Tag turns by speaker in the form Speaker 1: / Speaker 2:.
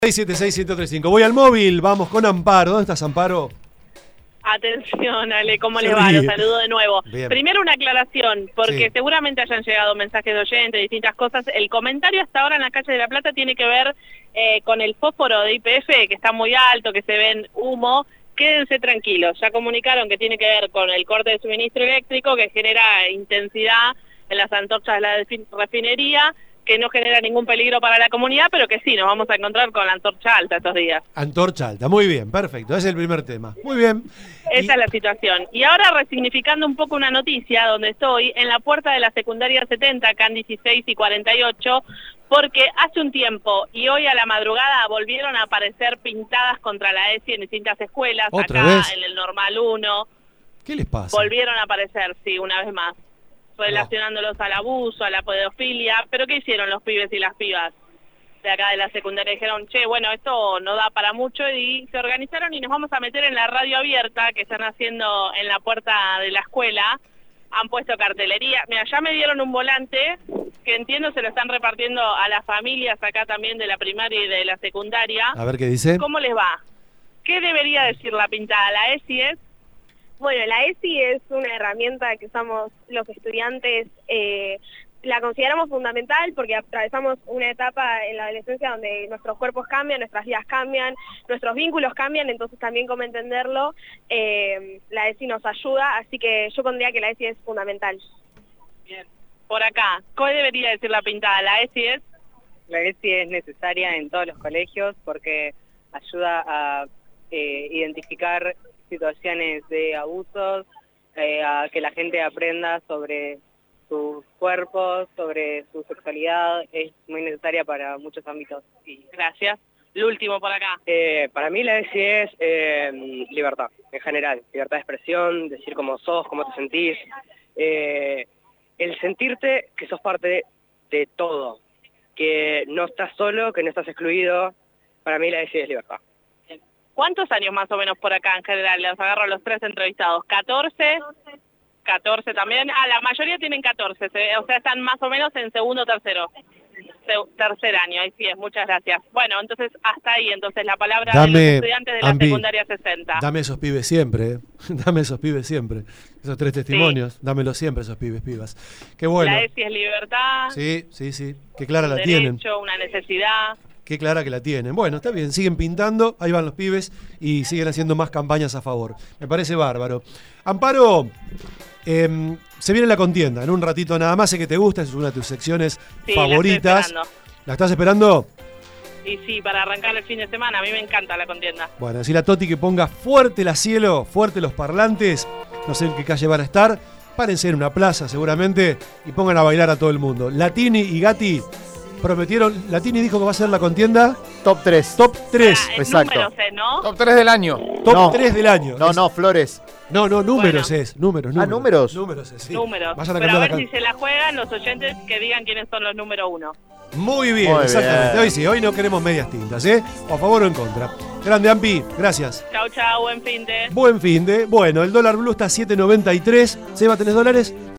Speaker 1: 676-1035. Voy al móvil, vamos con Amparo. ¿Dónde estás, Amparo?
Speaker 2: Atención, Ale, ¿cómo les va? Los saludo de nuevo.
Speaker 1: Bien.
Speaker 2: Primero una aclaración, porque
Speaker 1: Sí.
Speaker 2: seguramente hayan llegado mensajes de oyentes, distintas cosas. El comentario hasta ahora en la calle de La Plata tiene que ver con el fósforo de YPF, que está muy alto, que se ven humo. Quédense tranquilos, ya comunicaron que tiene que ver con el corte de suministro eléctrico, que genera intensidad en las antorchas de la refinería, que no genera ningún peligro para la comunidad, pero que sí, nos vamos a encontrar con la antorcha alta estos días.
Speaker 1: Antorcha alta, muy bien, perfecto. Ese es el primer tema. Muy bien.
Speaker 2: Esa es la situación. Y ahora resignificando un poco una noticia donde estoy, en la puerta de la secundaria 70, acá en 16 y 48, porque hace un tiempo y hoy a la madrugada volvieron a aparecer pintadas contra la ESI en distintas escuelas,
Speaker 1: ¿Otra
Speaker 2: acá
Speaker 1: vez?
Speaker 2: en el Normal 1.
Speaker 1: ¿Qué les pasa?
Speaker 2: Volvieron a aparecer, sí, una vez más, relacionándolos al abuso, a la pedofilia. ¿Pero qué hicieron los pibes y las pibas de acá de la secundaria? Dijeron, che, bueno, esto no da para mucho, y se organizaron y nos vamos a meter en la radio abierta que están haciendo en la puerta de la escuela. Han puesto cartelería. Mira, ya me dieron un volante que entiendo se lo están repartiendo a las familias acá también de la primaria y de la secundaria.
Speaker 1: A ver qué dice.
Speaker 2: ¿Cómo les va? ¿Qué debería decir la pintada? La ESI es...
Speaker 3: Bueno, la ESI es una herramienta que usamos los estudiantes, la consideramos fundamental porque atravesamos una etapa en la adolescencia donde nuestros cuerpos cambian, nuestras vidas cambian, nuestros vínculos cambian, entonces también como entenderlo, la ESI nos ayuda, así que yo pondría que la ESI es fundamental.
Speaker 2: Bien. Por acá, ¿qué debería decir la pintada? ¿La ESI es?
Speaker 4: La ESI es necesaria en todos los colegios porque ayuda a identificar situaciones de abusos, a que la gente aprenda sobre sus cuerpos, sobre su sexualidad. Es muy necesaria para muchos ámbitos.
Speaker 2: Gracias. Lo último por acá.
Speaker 5: Para mí la ESI es libertad, en general. Libertad de expresión, decir cómo sos, cómo te sentís. El sentirte que sos parte de todo, que no estás solo, que no estás excluido. Para mí la ESI es libertad.
Speaker 2: ¿Cuántos años más o menos por acá en general? Los agarro a los tres entrevistados. ¿14? 14 también. Ah, la mayoría tienen 14, o sea, están más o menos en segundo o tercero. Tercer año, ahí sí es, muchas gracias. Bueno, entonces, hasta ahí, entonces, la palabra de los estudiantes de la secundaria 60.
Speaker 1: Dame esos pibes siempre, Dame esos pibes siempre. Esos tres testimonios, dámelos siempre esos pibes, pibas. Qué bueno.
Speaker 2: La ESI es libertad.
Speaker 1: Sí, sí, sí. Qué clara la
Speaker 2: derecho,
Speaker 1: tienen.
Speaker 2: Una necesidad.
Speaker 1: Qué clara que la tienen. Bueno, está bien, siguen pintando, ahí van los pibes y siguen haciendo más campañas a favor. Me parece bárbaro. Amparo, se viene la contienda, en un ratito nada más, sé que te gusta, es una de tus secciones favoritas. ¿La estás esperando?
Speaker 2: Y sí, para arrancar el fin de semana, a mí me encanta la contienda.
Speaker 1: Bueno, decirle a Toti que ponga fuerte la cielo, fuerte los parlantes, no sé en qué calle van a estar, párense en una plaza seguramente y pongan a bailar a todo el mundo. Latini y Gatti prometieron, Latini dijo que va a ser la contienda
Speaker 6: Top 3.
Speaker 1: Top 3.
Speaker 6: Exacto.
Speaker 2: Números, ¿no?
Speaker 6: Top 3 del año.
Speaker 1: Top 3 del año.
Speaker 6: No, Flores.
Speaker 1: No, números
Speaker 2: Bueno.
Speaker 1: es, números.
Speaker 6: Ah, ¿números?
Speaker 1: Números es, sí.
Speaker 2: Números.
Speaker 1: Vayan a
Speaker 2: Pero a
Speaker 1: cambiar
Speaker 2: ver si se la juegan los oyentes, que digan quiénes son los número 1.
Speaker 1: Muy bien,
Speaker 6: Muy
Speaker 1: exactamente.
Speaker 6: bien.
Speaker 1: Hoy sí, hoy no queremos medias tintas, ¿eh? O a favor o en contra. Grande, Ampi, gracias.
Speaker 2: Chau, chau, buen fin de...
Speaker 1: Buen fin de. Bueno, el dólar blue está a 7.93. Seba, ¿tenés dólares?